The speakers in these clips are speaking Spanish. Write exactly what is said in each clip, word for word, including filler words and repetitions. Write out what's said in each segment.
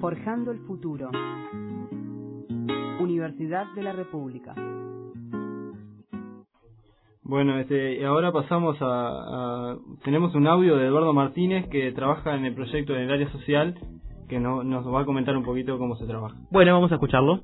Forjando el futuro. Universidad de la República. Bueno, este, ahora pasamos a, a... Tenemos un audio de Eduardo Martínez, que trabaja en el proyecto en el área social, que no, nos va a comentar un poquito cómo se trabaja. Bueno, vamos a escucharlo.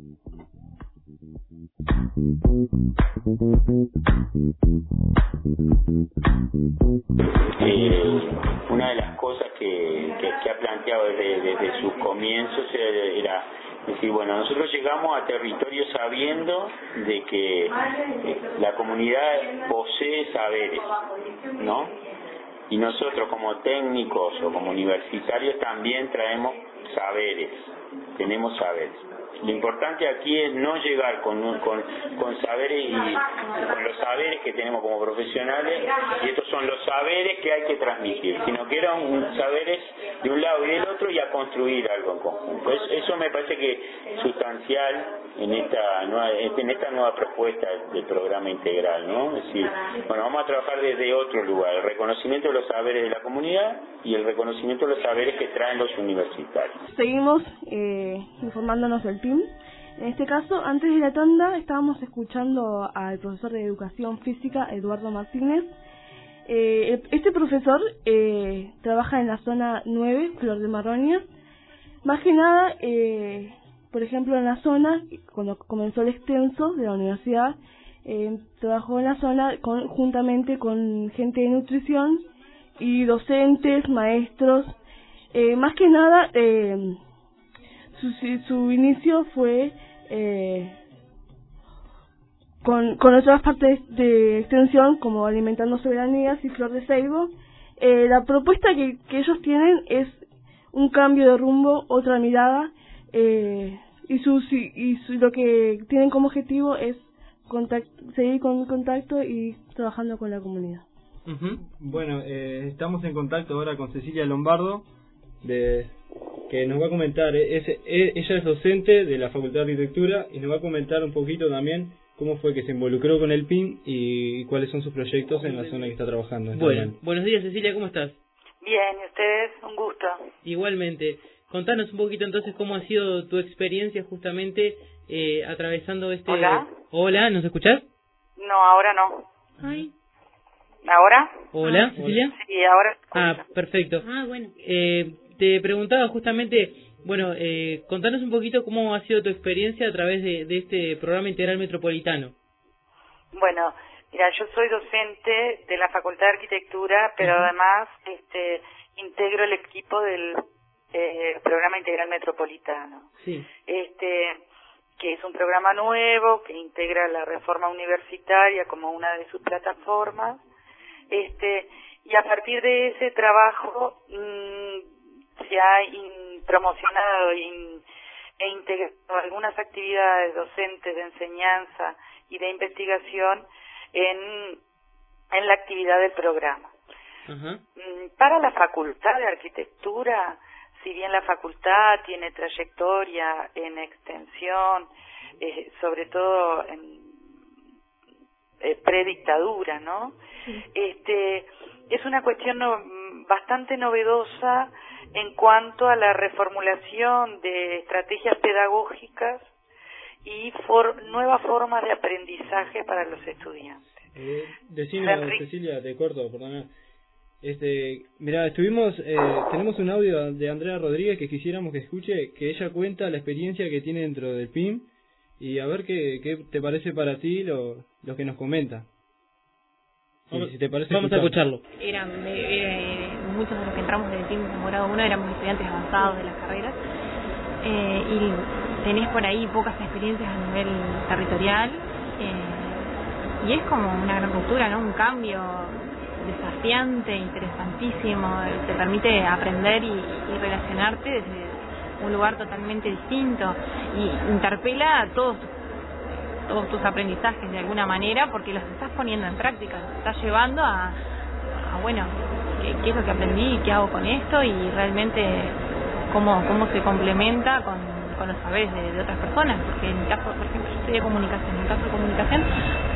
Eh, una de las cosas que, que, que ha planteado desde, desde sus comienzos era, era decir, bueno, nosotros llegamos a territorio sabiendo de que eh, la comunidad posee saberes, ¿no? Y nosotros como técnicos o como universitarios también traemos saberes, tenemos saberes. Lo importante aquí es no llegar con, con, con saberes y con los saberes que tenemos como profesionales, y estos son los saberes que hay que transmitir, sino que eran saberes de un lado y del otro y a construir algo en conjunto. Eso, eso me parece que es sustancial en esta nueva, en esta nueva propuesta del programa integral, ¿no? Es decir, bueno, vamos a trabajar desde otro lugar, el reconocimiento de los saberes de la comunidad y el reconocimiento de los saberes que traen los universitarios. Seguimos eh, informándonos del P I M. En este caso, antes de la tanda, estábamos escuchando al profesor de Educación Física, Eduardo Martínez. Eh, este profesor eh, trabaja en la zona nueve, Flor de Marronia. Más que nada, eh, por ejemplo, en la zona, cuando comenzó el extenso de la universidad, eh, trabajó en la zona con, juntamente con gente de nutrición y docentes, maestros. Eh, más que nada, eh, su, su inicio fue eh, con, con otras partes de extensión, como Alimentando Soberanías y Flor de Seibo. Eh, la propuesta que, que ellos tienen es un cambio de rumbo, otra mirada, eh, y, su, y su, lo que tienen como objetivo es contact, seguir con contacto y trabajando con la comunidad. Uh-huh. Bueno, eh, estamos en contacto ahora con Cecilia Lombardo, de, que nos va a comentar, es, es, ella es docente de la Facultad de Arquitectura y nos va a comentar un poquito también cómo fue que se involucró con el P I M y cuáles son sus proyectos en la zona que está trabajando. Bueno, buenos días Cecilia, ¿cómo estás? Bien, ¿y ustedes? Un gusto. Igualmente. Contanos un poquito entonces cómo ha sido tu experiencia justamente eh, atravesando este... Hola. Hola, ¿nos escuchás? No, ahora no. Ay. ¿Ahora? Hola, Cecilia. Sí, ahora. Ah, perfecto. Ah, bueno. Eh, te preguntaba justamente, bueno, eh, contanos un poquito cómo ha sido tu experiencia a través de, de este programa integral metropolitano. Bueno, mira, yo soy docente de la Facultad de Arquitectura, pero uh-huh. además este, integro el equipo del eh, programa integral metropolitano. Sí. Este, que es un programa nuevo que integra la reforma universitaria como una de sus plataformas. Este, y a partir de ese trabajo mmm, se ha in, promocionado in, e integrado algunas actividades docentes de enseñanza y de investigación en, en la actividad del programa. Uh-huh. Para la Facultad de Arquitectura, si bien la facultad tiene trayectoria en extensión, eh, sobre todo en eh, predictadura, ¿no? Sí. Este, es una cuestión no, bastante novedosa en cuanto a la reformulación de estrategias pedagógicas y for, nuevas formas de aprendizaje para los estudiantes. Eh, decime, Cecilia, te corto, perdona. Este, mira, estuvimos, eh, tenemos un audio de Andrea Rodríguez que quisiéramos que escuche, que ella cuenta la experiencia que tiene dentro del P I M y a ver qué, qué te parece para ti lo, lo que nos comenta. Sí, vamos, si te parece vamos a escucharlo. Eran, eh, muchos de los que entramos en el P I M de Morado uno éramos estudiantes avanzados de las carreras eh, y tenés por ahí pocas experiencias a nivel territorial eh, y es como una gran ruptura, ¿no? Un cambio desafiante, interesantísimo, te permite aprender y, y relacionarte desde un lugar totalmente distinto y interpela a todos todos tus aprendizajes de alguna manera porque los estás poniendo en práctica, los estás llevando a, a bueno, ¿qué, qué es lo que aprendí? ¿Qué hago con esto? Y realmente cómo, cómo se complementa con, con los saberes de, de otras personas, porque en mi caso, por ejemplo, yo estudié comunicación, en el caso de comunicación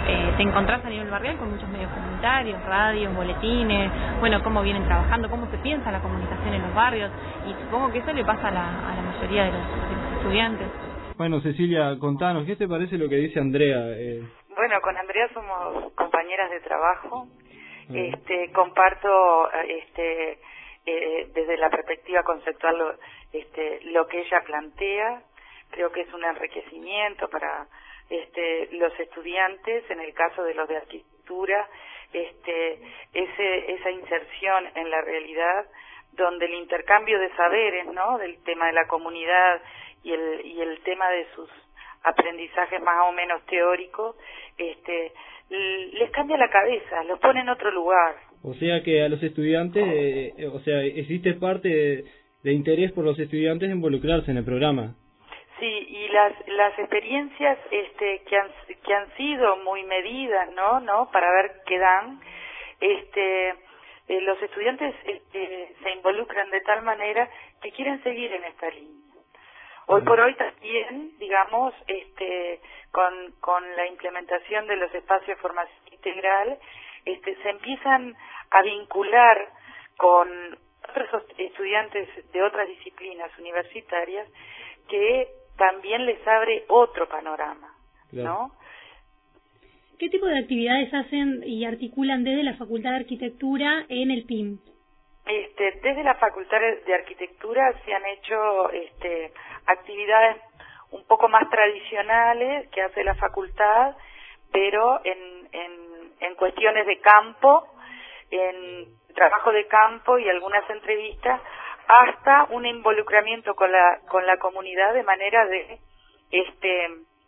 eh, te encontrás a nivel barrial con muchos medios comunitarios, radios, boletines, bueno, cómo vienen trabajando, cómo se piensa la comunicación en los barrios, y supongo que eso le pasa a la, a la mayoría de los, de los estudiantes. Bueno, Cecilia, contanos, ¿qué te parece lo que dice Andrea? Eh... Bueno, con Andrea somos compañeras de trabajo. Este, comparto este, eh, desde la perspectiva conceptual lo, este, lo que ella plantea. Creo que es un enriquecimiento para este, los estudiantes, en el caso de los de arquitectura, este, ese, esa inserción en la realidad, donde el intercambio de saberes, ¿no?, del tema de la comunidad y el, y el tema de sus aprendizajes más o menos teóricos, este, les cambia la cabeza, los pone en otro lugar. O sea que a los estudiantes, eh, o sea, existe parte de, de interés por los estudiantes de involucrarse en el programa. Sí, y las las experiencias este que han que han sido muy medidas, ¿no? ¿No? Para ver qué dan, este eh, los estudiantes este, se involucran de tal manera que quieren seguir en esta línea. Hoy por hoy también, digamos, este con con la implementación de los espacios de formación integral, este se empiezan a vincular con otros estudiantes de otras disciplinas universitarias que también les abre otro panorama, ¿no? Claro. ¿Qué tipo de actividades hacen y articulan desde la Facultad de Arquitectura en el P I M? Este, desde la Facultad de Arquitectura se han hecho este, actividades un poco más tradicionales que hace la facultad, pero en, en, en cuestiones de campo, en trabajo de campo y algunas entrevistas, hasta un involucramiento con la con la comunidad de manera de este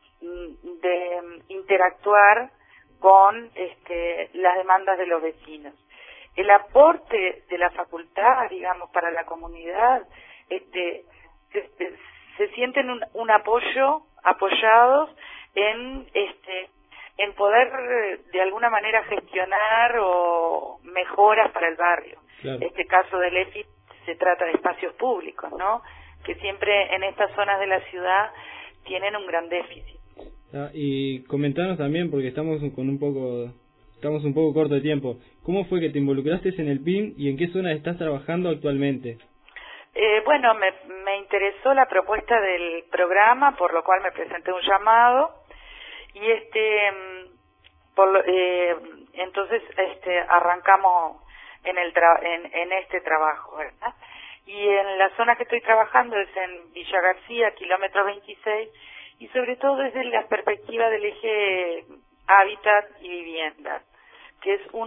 de interactuar con este las demandas de los vecinos. El aporte de la facultad, digamos, para la comunidad, este se, se sienten un, un apoyo, apoyados en este en poder de alguna manera gestionar o mejoras para el barrio. Claro. Este caso del E F I se trata de espacios públicos, ¿no?, que siempre en estas zonas de la ciudad tienen un gran déficit. Ah, y comentanos también, porque estamos con un poco estamos un poco corto de tiempo, ¿cómo fue que te involucraste en el P I M y en qué zona estás trabajando actualmente? Eh, bueno, me, me interesó la propuesta del programa, por lo cual me presenté un llamado y este por lo, eh, entonces este arrancamos en el tra en, en este trabajo, ¿verdad? Y en la zona que estoy trabajando es en Villa García, kilómetro veintiséis, y sobre todo desde la perspectiva del eje hábitat y vivienda, que es un,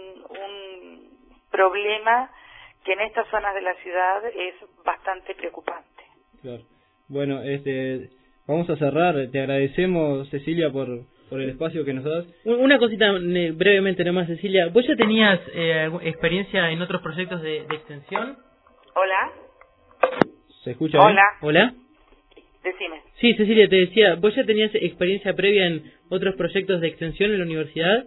un problema que en estas zonas de la ciudad es bastante preocupante. Claro. Bueno, este, vamos a cerrar. Te agradecemos, Cecilia, por por el espacio que nos das. Una cosita brevemente nomás, Cecilia. ¿Vos ya tenías eh, experiencia en otros proyectos de, de extensión? Hola. ¿Se escucha Hola. bien? Hola. Decime. Sí, Cecilia, te decía, ¿vos ya tenías experiencia previa en otros proyectos de extensión en la universidad?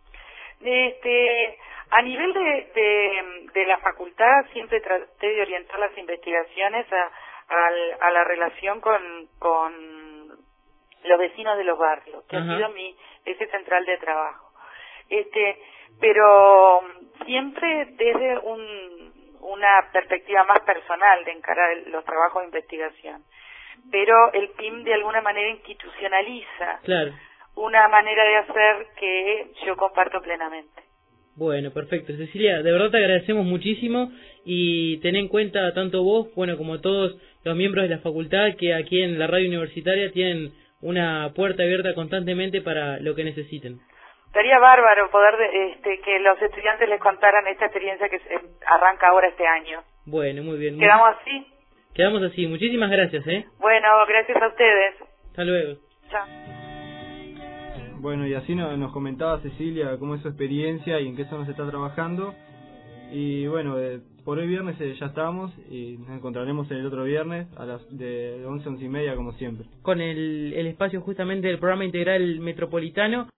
Este, a nivel de, de, de la facultad siempre traté de orientar las investigaciones a, a, a la relación con, con los vecinos de los barrios, que Ajá. ha sido mi eje central de trabajo. Este, pero siempre desde un, una perspectiva más personal de encarar los trabajos de investigación. Pero el P I M de alguna manera institucionaliza claro. una manera de hacer que yo comparto plenamente. Bueno, perfecto. Cecilia, de verdad te agradecemos muchísimo y ten en cuenta tanto vos, bueno, como todos los miembros de la facultad que aquí en la radio universitaria tienen una puerta abierta constantemente para lo que necesiten. Sería bárbaro poder este, que los estudiantes les contaran esta experiencia que se arranca ahora este año. Bueno, muy bien. ¿Quedamos así? Quedamos así. Muchísimas gracias, ¿eh? Bueno, gracias a ustedes. Hasta luego. Chao. Bueno, y así nos comentaba Cecilia cómo es su experiencia y en qué zona se está trabajando. Y bueno, eh, por hoy viernes eh, ya estamos y nos encontraremos el otro viernes a las de once, once y media como siempre. Con el, el espacio justamente del programa integral metropolitano.